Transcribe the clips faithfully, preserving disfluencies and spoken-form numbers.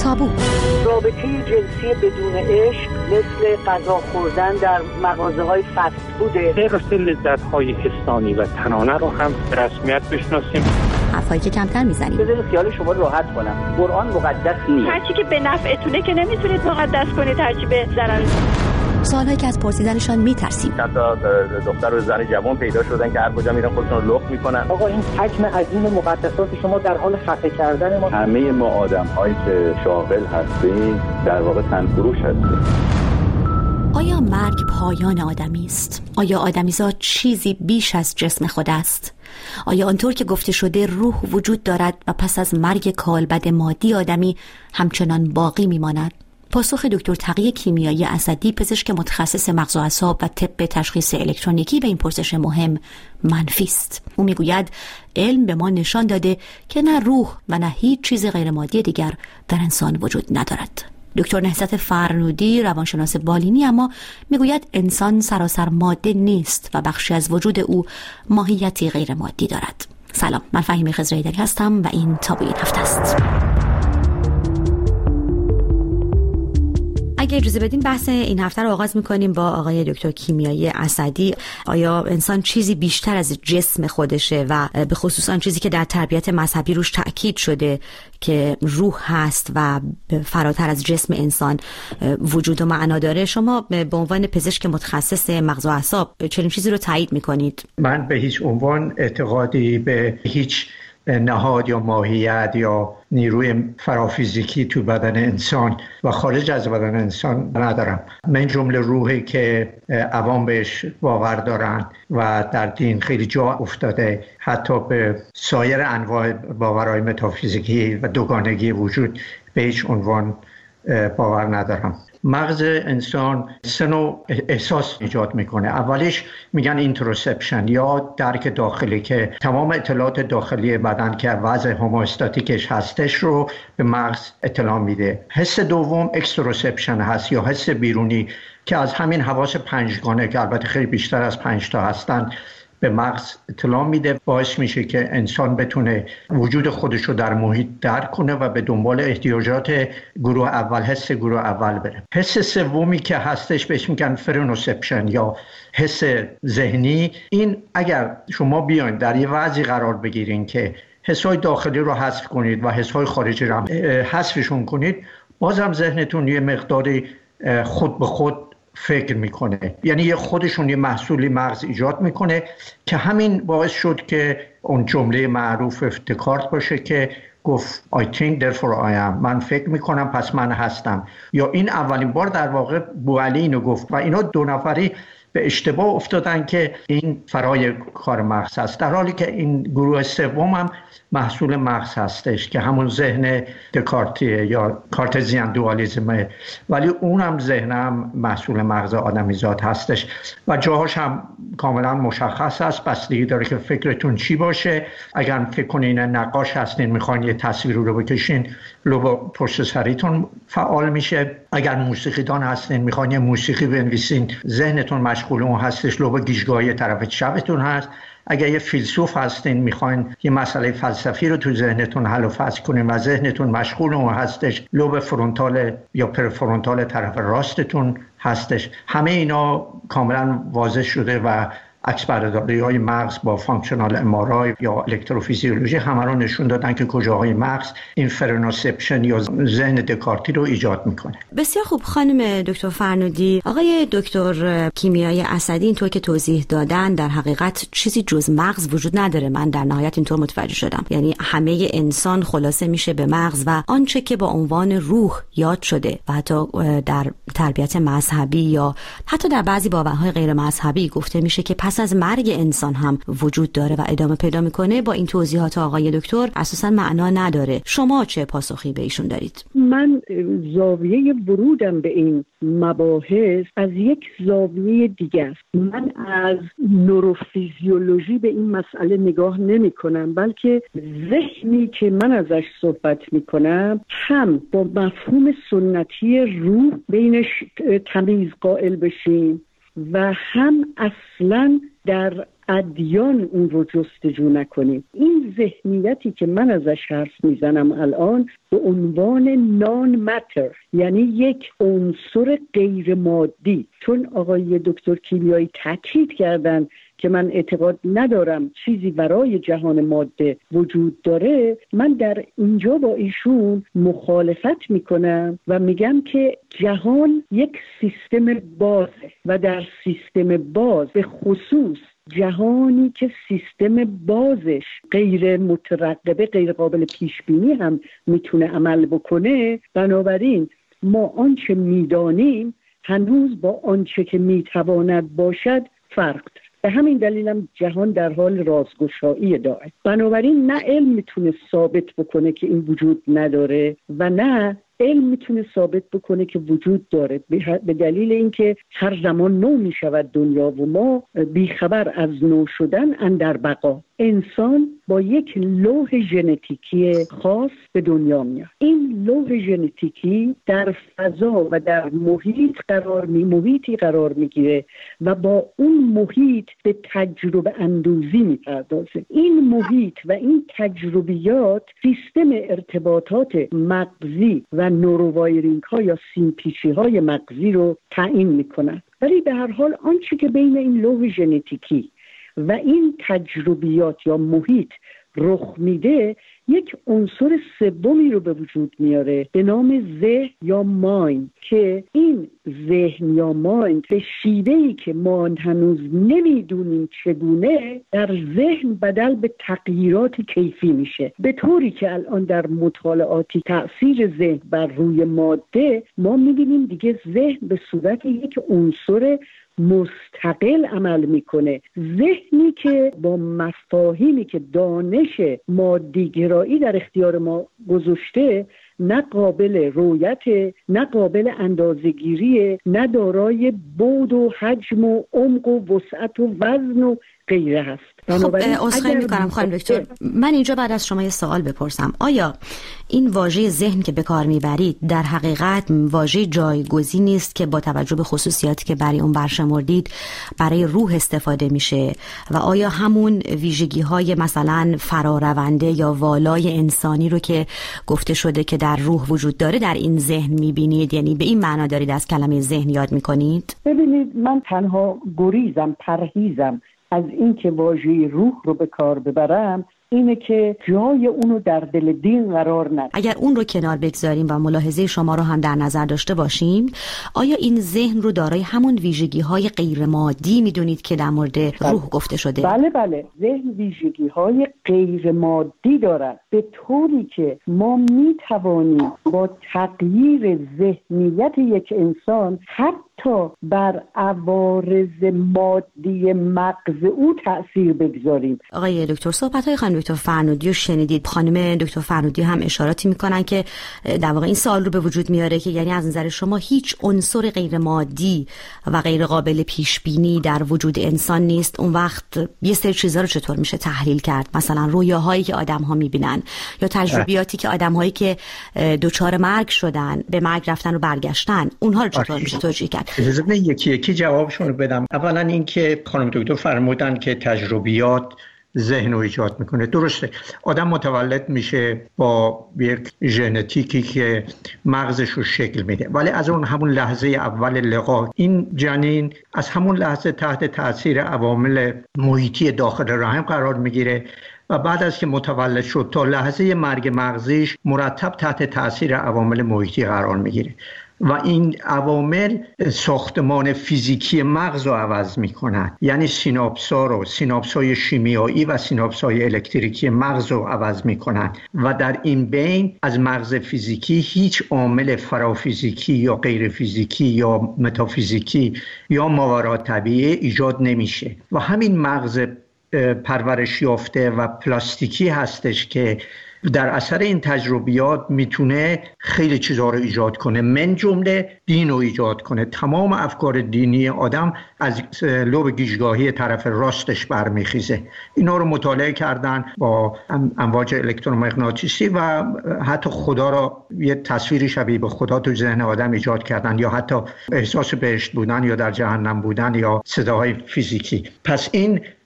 تابو. رابطه جنسی بدون عشق مثل غذا خوردن در مغازه‌های فست فوده. غیر از لذت‌های حسانی و تنانه رو هم به رسمیت بشناسیم. حرفایی که کمتر میزنیم. بذارید خیال شما راحت کنم. قرآن مقدس نیست. هرچی که به نفعتونه که نمیتونید مقدس کنید، هرچی به ضرر. سوالایی که از پرسیدنشان میترسیم. چند تا دختر و زن جوان پیدا شدن که هر کجا میرن خودشون رو لخت میکنن. آقا این حجم عظیم مقدسات شما در حال خفه کردن ما. همه ما آدم‌هایی که شاغل هستیم در واقع تنفروش هستیم. آیا مرگ پایان آدمی است؟ آیا آدمیزاد چیزی بیش از جسم خود است؟ آیا آنطور که گفته شده روح وجود دارد و پس از مرگ کالبد مادی آدمی همچنان باقی میماند؟ پاسخ دکتر تقی کیمیایی اسدی، پزشک متخصص مغز و اعصاب و طب تشخیص الکترونیکی، به این پرسش مهم منفی است. او میگوید علم به ما نشان داده که نه روح و نه هیچ چیز غیر مادی دیگر در انسان وجود ندارد. دکتر نهضت فرنودی، روانشناس بالینی، اما میگوید انسان سراسر ماده نیست و بخشی از وجود او ماهیتی غیر مادی دارد. سلام، من فهیمه خضرایی‌دری هستم و این تابو این هفته است. اگه اجازه بدین بحث این هفته رو آغاز میکنیم با آقای دکتر کیمیایی اسدی. آیا انسان چیزی بیشتر از جسم خودشه و به خصوص آن چیزی که در تربیت مذهبی روش تأکید شده که روح هست و فراتر از جسم انسان وجود و معنا داره؟ شما به عنوان پزشک متخصص مغز و اعصاب چنین چیزی رو تایید میکنید؟ من به هیچ عنوان اعتقادی به هیچ نهاد یا ماهیت یا نیروی فرافیزیکی تو بدن انسان و خارج از بدن انسان ندارم. من جمله روحی که عوام بهش باور دارن و در دین خیلی جا افتاده، حتی به سایر انواع باورهای متافیزیکی و دوگانگی وجود، به هیچ عنوان باور ندارم. مغز انسان سه نوع احساس ایجاد میکنه. اولیش میگن اینتروسپشن یا درک داخلی که تمام اطلاعات داخلی بدن که وضع هوموستاتیکش هستش رو به مغز اطلاع میده. حس دوم اکستروسپشن هست یا حس بیرونی که از همین حواس پنجگانه که البته خیلی بیشتر از پنج تا هستن به مغز اطلاع میده، باعث میشه که انسان بتونه وجود خودش رو در محیط درک کنه و به دنبال احتیاجات گروه اول، حس گروه اول بره. حس سومی که هستش بهش میگن فرنوسپشن یا حس ذهنی. این اگر شما بیاین در یه وضعی قرار بگیرین که حسای داخلی رو حذف کنید و حسای خارجی رو حذفشون کنید، بازم ذهنتون یه مقداری خود به خود فکر میکنه، یعنی یه خودشون یه محصولی مغز ایجاد میکنه که همین باعث شد که اون جمله معروف دکارت باشه که گفت I think therefore I am، من فکر میکنم پس من هستم. یا این اولین بار در واقع بوعلی اینو گفت و اینا دو نفری به اشتباه افتادن که این فرای کار مغز هست، در حالی که این گروه سوم هم محصول مغز هستش که همون ذهن دکارتیه یا کارتزیان دوالیزمه، ولی اونم ذهن هم محصول مغز آدمیزاد هستش و جاهاش هم کاملا مشخص است. بستگی داره که فکرتون چی باشه. اگر فکر کنین نقاش هستین میخواین یه تصویر رو بکشین، لوب پشت سریتون فعال میشه. اگر موسیقیدان هستین میخواین یه موسیقی بنویسین، ذهنتون مشغول اون هستش، لوب گیجگاهی طرف چپتون هست. اگر یه فیلسوف هستین میخواین یه مسئله فلسفی رو تو ذهنتون حل و فصل کنین و ذهنتون مشغول اون هستش، لوب فرونتال یا پرفرونتال طرف راستتون هستش. همه اینا کاملا واضح شده و عکس برداری های مغز با فانکشنال ام آر آی یا الکتروفیزیولوژی همه رو نشون دادن که کجاهای مغز این فرنوسپشن یا ذهن دکارتی رو ایجاد میکنه. بسیار خوب خانم دکتر فرنودی. آقای دکتر کیمیایی اسدی اینطور که توضیح دادن در حقیقت چیزی جز مغز وجود نداره. من در نهایت اینطور متوجه شدم، یعنی همه انسان خلاصه میشه به مغز و آنچه که با عنوان روح یاد شده و حتی در تربیت مذهبی یا حتی در بعضی باورهای غیر مذهبی گفته میشه که پس از مرگ انسان هم وجود داره و ادامه پیدا میکنه، با این توضیحات آقای دکتر اساسا معنا نداره. شما چه پاسخی به ایشون دارید؟ من زاویه ورودم به این مباحث از یک زاویه دیگه است. من از نوروفیزیولوژی به این مسئله نگاه نمی کنم، بلکه ذهنی که من ازش صحبت می کنم هم با مفهوم سنتی روح بینش تمیز قائل بشیم و هم اصلا در ادیان اون رو جستجو نکنیم. این ذهنیتی که من ازش حرف میزنم الان به عنوان نان ماتر، یعنی یک عنصر غیر مادی، چون آقای دکتر کیمیایی تاکید کردن که من اعتقاد ندارم چیزی برای جهان ماده وجود داره، من در اینجا با ایشون مخالفت میکنم و میگم که جهان یک سیستم بازه و در سیستم باز، به خصوص جهانی که سیستم بازش غیر مترقبه، غیر قابل پیش بینی هم میتونه عمل بکنه، بنابراین ما آنچه میدانیم هنوز با آنچه که میتواند باشد فرق داره. به همین دلیل هم جهان در حال رازگشایی داره. بنابراین نه علم میتونه ثابت بکنه که این وجود نداره و نه علم میتونه ثابت بکنه که وجود داره، به دلیل اینکه هر زمان نو میشود دنیا و ما بیخبر از نو شدن اندر بقا. انسان با یک لوح ژنتیکی خاص به دنیا میاد. این لوح ژنتیکی در فضا و در محیط قرار می محیطی قرار میگیره و با اون محیط به تجربه اندوزی میپردازه. این محیط و این تجربیات سیستم ارتباطات مغزی و نورووایرینگ ها یا سیمپیچی های مغزی رو تعیین میکنن. ولی به هر حال آنچه که بین این لوح ژنتیکی و این تجربیات یا محیط رخ میده، یک عنصر سومی رو به وجود میاره به نام ذهن یا مایند، که این ذهن یا مایند به شیوهی که ما هنوز نمیدونیم چگونه در ذهن بدل به تغییرات کیفی میشه، به طوری که الان در مطالعاتی تأثیر ذهن بر روی ماده ما میبینیم دیگه ذهن به صورت یک عنصر مستقل عمل میکنه. ذهنی که با مفاهیمی که دانش مادیگرایی در اختیار ما گذاشته نه قابل رویت، نه قابل اندازه‌گیری، نه دارای بعد و حجم و عمق و وسعت و وزن و غیره هست. خب عذرخواهی میکنم خانم دکتر، من اینجا بعد از شما یه سوال بپرسم. آیا این واژه ذهن که به کار میبرید در حقیقت واژه جایگزینی نیست که با توجه به خصوصیاتی که برای اون برشمردید برای روح استفاده میشه و آیا همون ویژگی های مثلا فرارونده یا والای انسانی رو که گفته شده که در روح وجود داره در این ذهن میبینید؟ یعنی به این معنا دارید از کلمه ذهن یاد میکنید؟ ببینید، من تنها گریزم، پرهیزم از این که واژه روح رو به کار ببرم اینه که جای اونو در دل دین قرار ندم. اگر اون رو کنار بگذاریم و ملاحظه شما رو هم در نظر داشته باشیم، آیا این ذهن رو دارای همون ویژگی های غیر مادی میدونید که در مورد روح گفته شده؟ بله بله، ذهن ویژگی های غیر مادی دارد، به طوری که ما میتوانیم با تغییر ذهنیت یک انسان حتی بر عوارض مادی مغز او تأثیر بگذاریم. آقای دکتر، صحبت‌های خانم دکتر فرنودی رو شنیدید. خانم دکتر فرنودی هم اشاراتی میکنن که در واقع این سوال رو به وجود میاره که یعنی از نظر شما هیچ عنصر غیر مادی و غیر قابل پیش بینی در وجود انسان نیست. اون وقت یه سری چیزا رو چطور میشه تحلیل کرد؟ مثلا رویاهایی که آدم‌ها میبینن یا تجربیاتی که آدم‌هایی که دچار مرگ شدن، به مرگ رفتن و برگشتن، اونها رو چطور میشه توجیه کرد؟ اجازه بدید یکی یکی جوابشون رو بدم. اولا اینکه خانم دکتر فرمودن که تجربیات ذهن رو ایجاد میکنه. درسته، آدم متولد میشه با یک ژنتیکی که مغزش رو شکل میده، ولی از اون همون لحظه اول لقا این جنین از همون لحظه تحت تاثیر عوامل محیطی داخل رحم قرار میگیره و بعد از که متولد شد تا لحظه مرگ مغزیش مرتب تحت تاثیر عوامل محیطی قرار میگیره و این عوامل ساختمان فیزیکی مغز رو عوض میکنن. یعنی سیناپس‌ها رو، سیناپس‌های شیمیایی و سیناپس‌های الکتریکی مغز رو عوض میکنن و در این بین از مغز فیزیکی هیچ عامل فرافیزیکی یا غیر فیزیکی یا متافیزیکی یا ماورا طبیعی ایجاد نمیشه و همین مغز پرورش یافته و پلاستیکی هستش که در اثر این تجربیات میتونه خیلی چیزها رو ایجاد کنه، من جمله دین رو ایجاد کنه. تمام افکار دینی آدم از لوب گیجگاهی طرف راستش برمیخیزه. اینا رو مطالعه کردن با امواج الکترومغناطیسی و حتی خدا رو یه تصویری شبیه به خدا تو ذهن آدم ایجاد کردن، یا حتی احساس بهشت بودن یا در جهنم بودن یا صداهای فیزیکی. پس این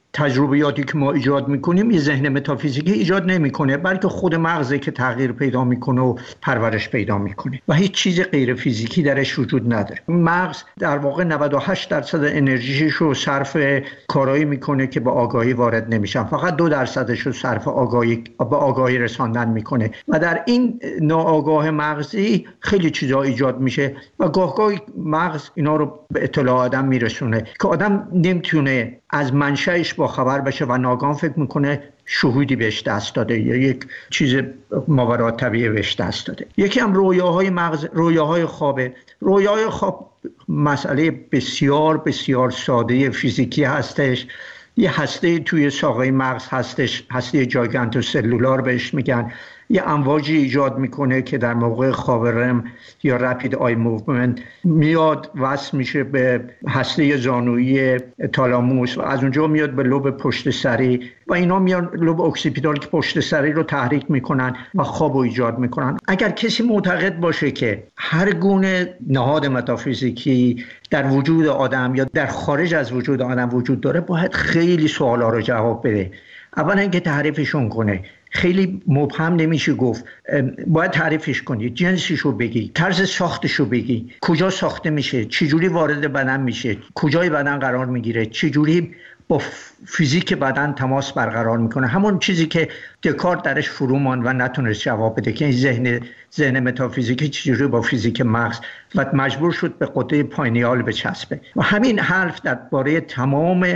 تجربیاتی که ما ایجاد میکنیم یه ذهن متافیزیکی ایجاد نمیکنه، بلکه خود مغزه که تغییر پیدا میکنه و پرورش پیدا میکنه و هیچ چیز غیر فیزیکی درش وجود نداره. مغز در واقع نود و هشت درصد انرژیش رو صرف کارایی میکنه که به آگاهی وارد نمیشن، فقط دو درصدش رو صرف آگاهی به آگاهی رساندن میکنه و در این ناآگاه مغزی خیلی چیزا ایجاد میشه و گاه گاه مغز اینا رو به اطلاع آدم میرسونه که آدم نمیتونه از منشأش با خبر بشه و ناگهان فکر میکنه شهودی بهش دست داده یا یک چیز ماورا طبیعی بهش دست داده. یکی هم رویاهای مغز، رویاهای خوابه. رویاهای خواب مسئله بسیار بسیار ساده فیزیکی هستش. یه هسته توی ساقه مغز هستش، هسته جاگانتوسلولار بهش میگن. یه امواجی ایجاد میکنه که در موقع خواب رم یا رپید آی موومنت میاد وصل میشه به هسته زانویی تالاموس و از اونجا میاد به لوب پشت سری و اینا میان لوب اکسیپیتال که پشت سری رو تحریک میکنن و خواب رو ایجاد میکنن. اگر کسی معتقد باشه که هر گونه نهاد متافیزیکی در وجود آدم یا در خارج از وجود آدم وجود داره، باید خیلی سوالا رو جواب بده. اولا اینکه تعریفشون کنه، خیلی مبهم نمیشه گفت، باید تعریفش کنی، جنسشو بگی، طرز ساختشو بگی، کجا ساخته میشه، چجوری وارد بدن میشه، کجای بدن قرار میگیره، چجوری با فیزیک بدن تماس برقرار میکنه. همون چیزی که دکارت درش فرو ماند و نتونست جواب بده که این ذهن ذهن متافیزیکی چجوری با فیزیک مغز و مجبور شد به قطعه پاینیال بچسبه. و همین حرف درباره تمام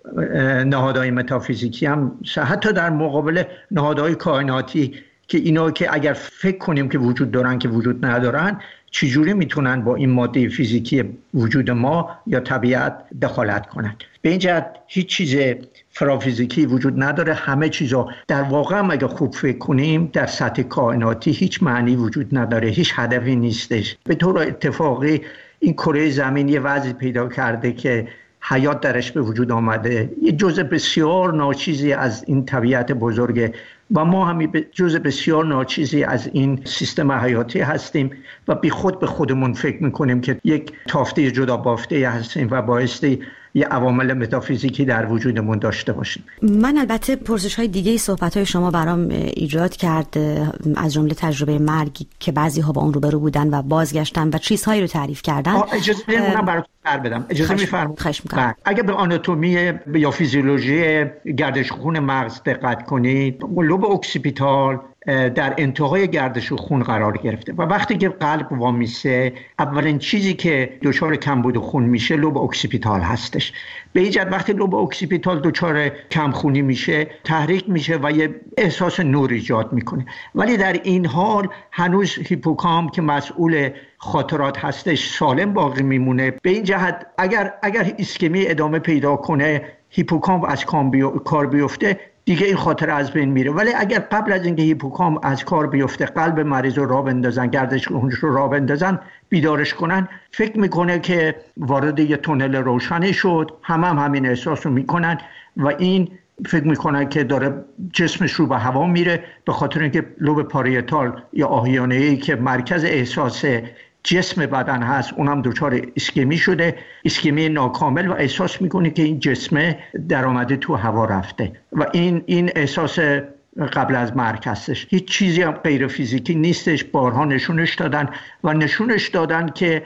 نهادهای متافیزیکی هم، حتی در مقابل نهادهای کائناتی که اینا که اگر فکر کنیم که وجود دارن که وجود ندارن، چجوری میتونن با این ماده فیزیکی وجود ما یا طبیعت دخالت کنن. به این جهت هیچ چیز فرافیزیکی وجود نداره. همه چیزا در واقع هم اگر خوب فکر کنیم در سطح کائناتی هیچ معنی وجود نداره، هیچ هدفی نیستش. به طور اتفاقی این کره زمین یه وضعی پیدا کرده که حیات درش به وجود آمده، یه جزء بسیار ناچیزی از این طبیعت بزرگه و ما هم جزء بسیار ناچیزی از این سیستم حیاتی هستیم و بی خود به خودمون فکر میکنیم که یک تافته جدا بافته هستیم و بایستی یه عوامل متافیزیکی در وجودمون داشته باشیم. من البته پرسش های دیگه صحبت های شما برام ایجاد کرد، از جمله تجربه مرگی که بعضی ها با اون روبرو بودن و بازگشتن و چیزهایی رو تعریف کردن. اجازه بدید اونم براتون بر بدم. اجازه میفرمایید. اگه به آناتومی یا فیزیولوژی گردش خون مغز دقت کنید، لوب اکسیپیتال در انتهای گردش خون قرار گرفته و وقتی که قلب وامیسه اولین چیزی که دچار کمبود خون میشه لوب اکسیپیتال هستش. به این جهت وقتی لوب اکسیپیتال دچار کمخونی میشه تحریک میشه و یه احساس نور ایجاد میکنه، ولی در این حال هنوز هیپوکامپ که مسئول خاطرات هستش سالم باقی میمونه. به این جهت اگر اگر ایسکمی ادامه پیدا کنه، هیپوکامپ از کار بیفته، دیگه این خاطره از بین میره. ولی اگر قبل از اینکه هیپوکامپ از کار بیفته قلب مریض رو راه بندازن، گردش خونش رو راه بندازن، بیدارش کنن، فکر میکنه که وارد یه تونل روشنی شد، همه هم همین احساس رو میکنن و این فکر میکنن که داره جسمش رو به هوا میره، به خاطر اینکه لوب پاریتال یا آهیانه‌ای که مرکز احساس جسم بدن هست اونم دچار ایسکمی شده، ایسکمی ناکامل، و احساس میکنه که این جسم در آمده تو هوا رفته و این این احساس قبل از مرگ هستش. هیچ چیزی هم غیر فیزیکی نیستش. بارها نشونش دادن و نشونش دادن که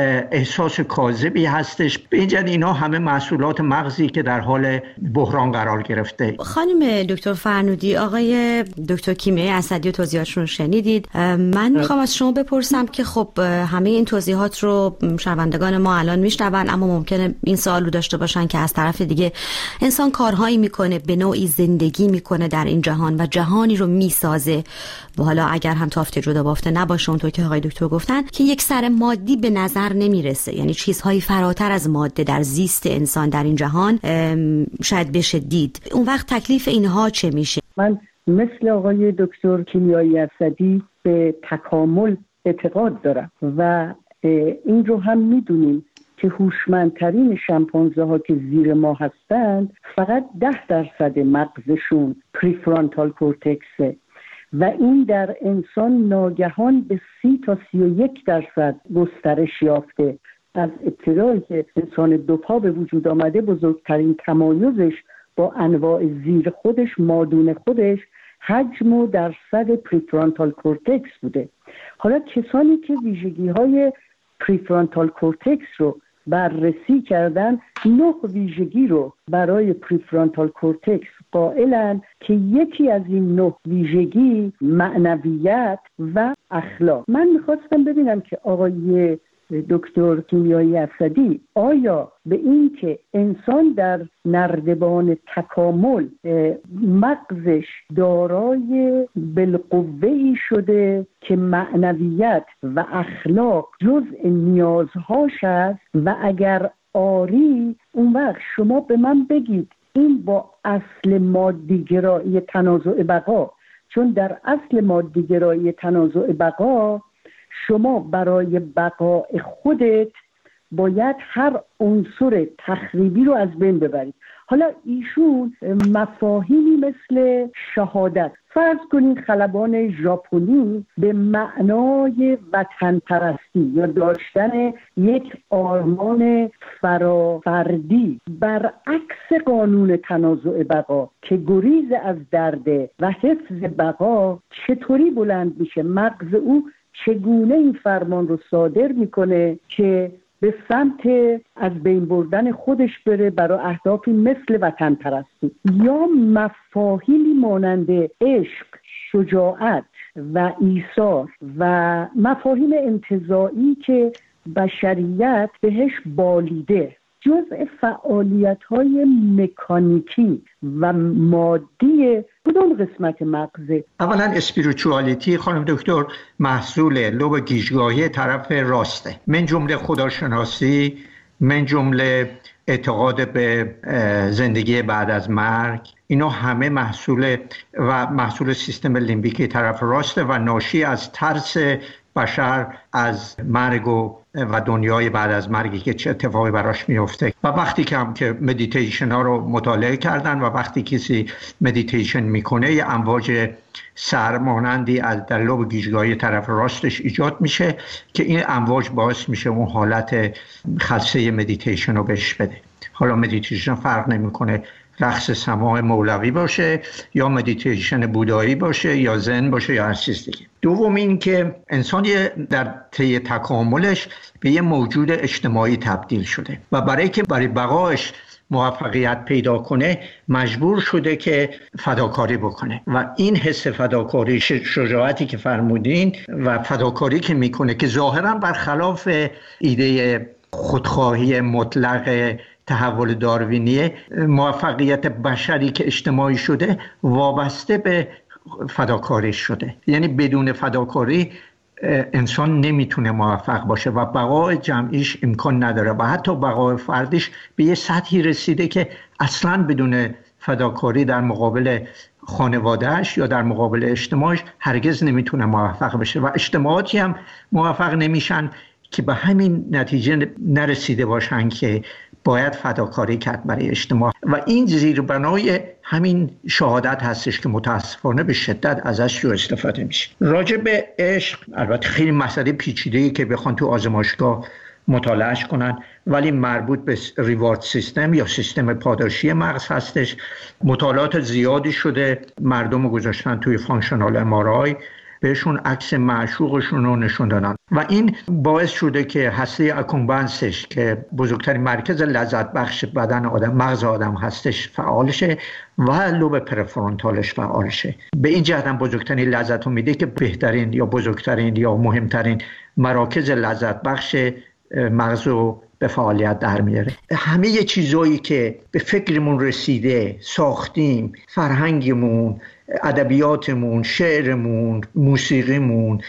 احساس کاذبی هستش. به این جهت اینا همه محصولات مغزی که در حال بحران قرار گرفته. خانم دکتر فرنودی، آقای دکتر کیمیایی اسدی توضیحاتشون رو شنیدید. من میخوام از شما بپرسم که خب همه این توضیحات رو شنوندگان ما الان میشنون، اما ممکنه این سوال رو داشته باشن که از طرف دیگه انسان کارهایی میکنه، به نوعی زندگی میکنه در این جهان و جهانی رو میسازه و حالا اگر هم تافته جدا بافته نباشه اونطور که آقای دکتر گفتن که یک سر مادی به نظر نمیرسه، یعنی چیزهایی فراتر از ماده در زیست انسان در این جهان شاید بشه دید. اون وقت تکلیف اینها چه میشه؟ من مثل آقای دکتر کیمیایی اسدی به تکامل اعتقاد دارم و این رو هم میدونیم که هوشمندترین شامپانزه ها که زیر ما هستند فقط ده درصد مغزشون پریفرانتال کورتکسه و این در انسان ناگهان به سی تا سی و یک درصد گسترش یافته. از ابتدایی که انسان دو پا به وجود آمده بزرگترین تمایزش با انواع زیر خودش، مادون خودش، حجم و درصد پریفرانتال کورتکس بوده. حالا کسانی که ویژگی های پریفرانتال کورتکس رو بررسی کردن، نه ویژگی رو برای پریفرانتال کورتکس قائلن که یکی از این نه ویژگی معنویت و اخلاق. من میخواستم ببینم که آقای دکتر کیمیایی اسدی آیا به این که انسان در نردبان تکامل مغزش دارای بالقوه‌ای شده که معنویت و اخلاق جزء نیازهاش است و اگر آری، اون وقت شما به من بگید این با اصل مادیگرایی تنازع بقا، چون در اصل مادیگرایی تنازع بقا شما برای بقای خودت باید هر عنصر تخریبی رو از بین ببرید. حالا ایشون مفاهیمی مثل شهادت، فرض کنید خلبان ژاپنی به معنای وطن پرستی یا داشتن یک آرمان فرافردی برعکس قانون تنازع بقا که گریز از درده و حفظ بقا چطوری بلند میشه؟ مغز او چگونه این فرمان رو صادر میکنه که به سمت از بین بردن خودش بره برای اهدافی مثل وطن پرستی؟ یا مفاهیمی مانند عشق، شجاعت و ایثار و مفاهیم انتزاعی که بشریت بهش بالیده، جزء فعالیت‌های مکانیکی و مادی کدوم قسمت مغزه؟ اولا اسپریچوالیتی خانم دکتر محصول لوب گیجگاهی طرف راسته، من جمله خداشناسی، من جمله اعتقاد به زندگی بعد از مرگ. اینا همه محصول و محصول سیستم لیمبیکی طرف راسته و ناشی از ترس بشر از مرگ و و دنیای بعد از مرگی که چه اتفاقی براش میفته. و وقتی که هم که مدیتیشن ها رو مطالعه کردن و وقتی کسی مدیتیشن میکنه یه امواج سرمانندی از در لوب گیجگاهی طرف راستش ایجاد میشه که این امواج باعث میشه اون حالت خلسه مدیتیشن رو بهش بده. حالا مدیتیشن فرق نمیکنه رقص سماع مولوی باشه یا مدیتیشن بودایی باشه یا زن باشه یا هر چیز دیگه. دوم این که انسان در طی تکاملش به یه موجود اجتماعی تبدیل شده و برای که برای بقایش موفقیت پیدا کنه مجبور شده که فداکاری بکنه و این حس فداکاری، شجاعتی که فرمودین و فداکاری که میکنه که ظاهرا برخلاف ایده خودخواهی مطلق تحول داروینی، موفقیت بشری که اجتماعی شده وابسته به فداکاری شده. یعنی بدون فداکاری انسان نمیتونه موفق باشه و بقای جمعیش امکان نداره و حتی بقای فردیش به یه سطحی رسیده که اصلاً بدون فداکاری در مقابل خانوادهش یا در مقابل اجتماعش هرگز نمیتونه موفق بشه و اجتماعاتی هم موفق نمیشن که به همین نتیجه نرسیده باشن که باید فداکاری کرد برای اجتماع. و این زیربنای همین شهادت هستش که متاسفانه به شدت ازش رو استفاده میشه. راجع به عشق البته خیلی مسئله پیچیده‌ای که بخوان تو آزمایشگاه مطالعهش کنن، ولی مربوط به ریوارد سیستم یا سیستم پاداشی مغز هستش. مطالعات زیادی شده، مردم رو گذاشتن توی فانکشنال ام آر آی، بهشون عکس معشوقشون رو نشون دادن و این باعث شده که هسته اکومبنسش که بزرگترین مرکز لذت بخش بدن آدم، مغز آدم هستش، فعال شه و لوب پرفرونتالش فعال شه. به این جهت هم بزرگترین لذت رو میده که بهترین یا بزرگترین یا مهمترین مراکز لذت بخش مغز رو به فعالیت در میاره. همه یه چیزایی که به فکرمون رسیده، ساختیم، فرهنگمون، ادبیاتمون، شعرمون، موسیقیمون،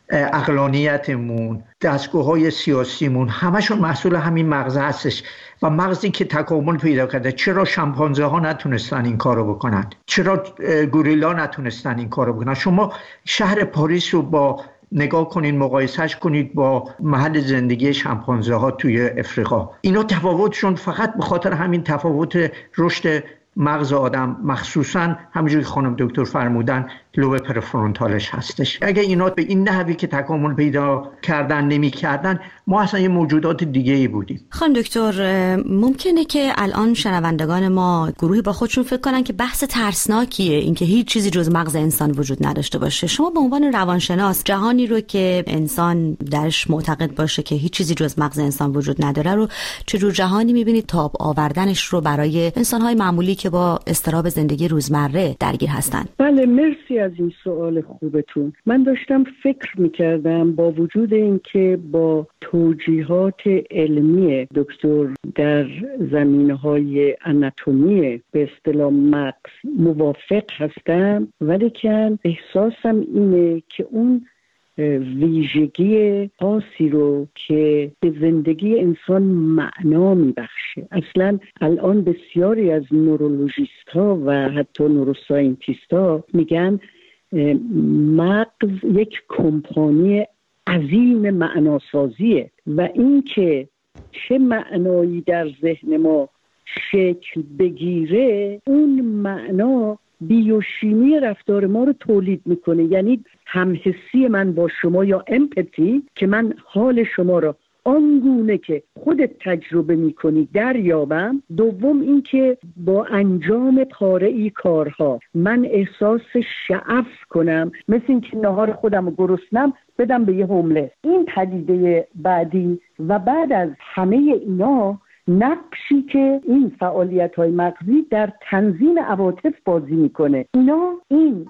عقلانیتمون، دستگاه‌های سیاسیمون، همشون محصول همین مغز هستش و مغزی که تکامل پیدا کرده. چرا شامپانزه ها نتونستن این کارو بکنن؟ چرا گوریلا نتونستن این کارو بکنن؟ شما شهر پاریس رو با نگاه کنین، مقایسهش کنید با محل زندگی شامپانزه ها توی افریقا. اینا تفاوتشون فقط به خاطر همین تفاوت رشد مغز آدم، مخصوصا همونجوری که خانم دکتر فرمودن لوب پرفرونتالش هستش. اگه اینا به این نحوی که تکامل پیدا کردن نمی کردن، ما اصلا یه موجودات دیگه ای بودیم. خانم دکتر، ممکنه که الان شنوندگان ما گروهی با خودشون فکر کنن که بحث ترسناکیه اینکه هیچ چیزی جز مغز انسان وجود نداشته باشه. شما به عنوان روانشناس جهانی رو که انسان درش معتقد باشه که هیچ چیزی جز مغز انسان وجود نداره رو چجور جهانی میبینید تاب آوردنش رو برای انسان‌های معمولی که با اضطراب زندگی روزمره درگیر هستن؟ بله، مرسی از این سوال خوبتون. من داشتم فکر میکردم با وجود اینکه با توجیهات علمی دکتر در زمینه‌های آناتومی به اصطلاح مغز موافق هستم، ولی که احساسم اینه که اون ویژگی خاصی رو که به زندگی انسان معنا میبخشه. اصلا الان بسیاری از نورولوژیست ها و حتی نوروساینتیست ها میگن مغز یک کمپانی عظیم معناسازیه و این که چه معنایی در ذهن ما شکل بگیره، اون معنا بیوشیمی رفتار ما رو تولید میکنه. یعنی همحسی من با شما یا امپاتی که من حال شما رو آنگونه که خودت تجربه میکنی دریابم. دوم این که با انجام پاره‌ای کارها من احساس شعف کنم، مثل این که نهار خودم رو گرسنم بدم به یه هوملس. این پدیده بعدی و بعد از همه اینا نقشی که این فعالیت‌های مغزی در تنظیم عواطف بازی میکنه. اینا این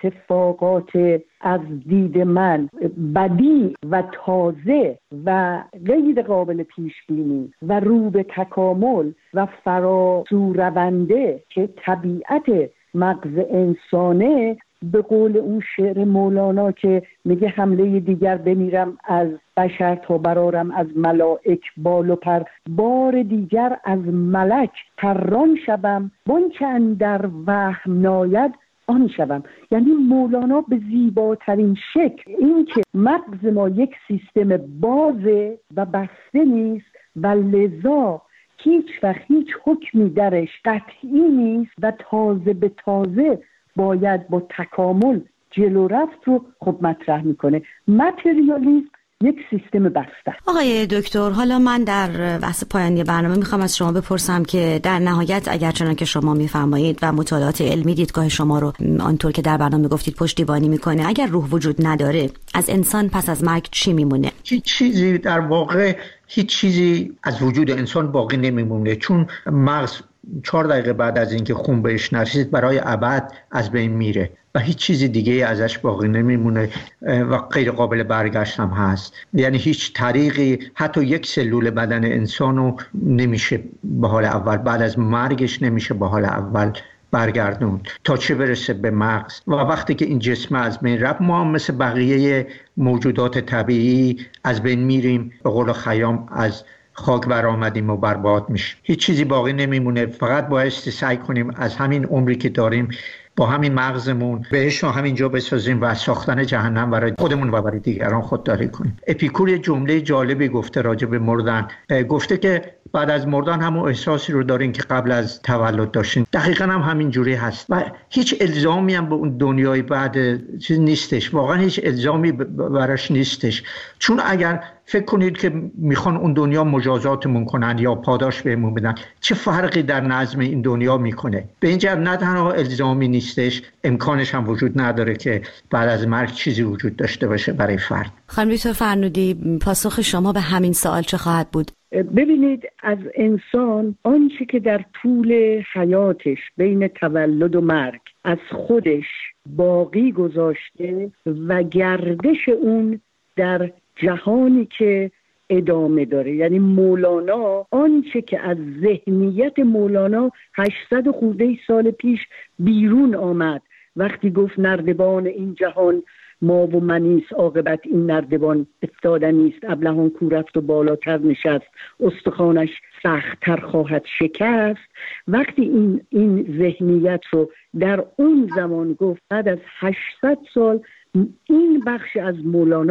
اتفاقات از دید من بدی و تازه و غیر قابل پیش بینی و رو به تکامل و فراسو رونده که طبیعت مغز انسانه، به قول اون شعر مولانا که میگه حمله دیگر بمیرم از بشر تا برارم از ملائک بال و پر، بار دیگر از ملک پران شوم وانچه اندر وهم ناید آن شوم. یعنی مولانا به زیباترین شکل این که مغز ما یک سیستم بازه و بسته نیست و لذا هیچ وقت هیچ حکمی درش قطعی نیست و تازه به تازه باید با تکامل جلو رفت رو خب مطرح میکنه. متریالیسم یک سیستم بسته. آقای دکتر، حالا من در بحث پایانی برنامه میخوام از شما بپرسم که در نهایت اگر چنان که شما میفرمایید و مطالعات علمی دیدگاه شما رو آنطور که در برنامه گفتید پشتیبانی میکنه، اگر روح وجود نداره از انسان پس از مرگ چی میمونه؟ هیچ چیزی در واقع هیچ چیزی از وجود انسان باقی نمیمونه، چون مغز چهار دقیقه بعد از اینکه خون بهش نرسید برای ابد از بین میره و هیچ چیزی دیگه ازش باقی نمیمونه و غیر قابل برگشت هم هست. یعنی هیچ طریقی حتی یک سلول بدن انسانو نمیشه به حال اول، بعد از مرگش نمیشه به حال اول برگردون تا چه برسه به مغز. و وقتی که این جسم از بین رفت ما هم مثل بقیه موجودات طبیعی از بین میریم، به قول خیام از خاک برآمدیم و برباد میشیم. هیچ چیزی باقی نمیمونه، فقط بایستی سعی کنیم از همین عمری که داریم با همین مغزمون بهش رو همینجا بسازیم و ساختن جهنم برای خودمون و برای دیگران خودداری کنیم. اپیکور یه جمله جالبی گفته راجع به مردن، گفته که بعد از مردن همون احساسی رو دارین که قبل از تولد داشتین. دقیقاً هم همین جوری هست و هیچ الزامی هم به اون دنیای بعد چیز نیستش، واقعا هیچ الزامی براش نیستش. چون اگر فکر کنید که میخوان اون دنیا مجازاتمون کنن یا پاداش بهمون بدن، چه فرقی در نظم این دنیا میکنه؟ به این جهت نه تنها الزامی نیستش، امکانش هم وجود نداره که بعد از مرگ چیزی وجود داشته باشه برای فرد. خانم دکتر فرنودی، پاسخ شما به همین سوال چه خواهد بود؟ ببینید، از انسان آنچه که در طول حیاتش بین تولد و مرگ از خودش باقی گذاشته و گردش اون در جهانی که ادامه داره، یعنی مولانا آنچه که از ذهنیت مولانا هشتصد خورده سال پیش بیرون آمد وقتی گفت نردبان این جهان ما و منیس، عاقبت این نردبان افتادنی است، ابلهان کو رفت و بالاتر نشست، استخوانش سخت‌تر خواهد شکست. وقتی این این ذهنیت رو در اون زمان گفت، بعد از هشتصد سال این بخش از مولانا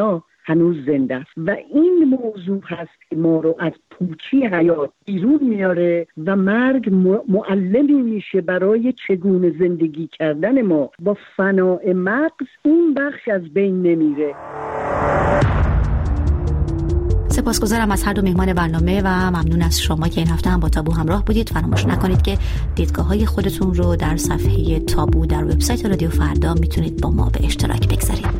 هنوز زنده است و این موضوع هست که ما رو از پوچی حیات بیرون میاره و مرگ معلمی میشه برای چگونه زندگی کردن ما. با فناء مغز اون بخش از بین نمیره. سپاسگزارم از هر دو مهمان برنامه و ممنون از شما که این هفته هم با تابو همراه بودید. فراموش نکنید که دیدگاه‌های خودتون رو در صفحه تابو در وبسایت رادیو فردا میتونید با ما به اشتراک بگذارید.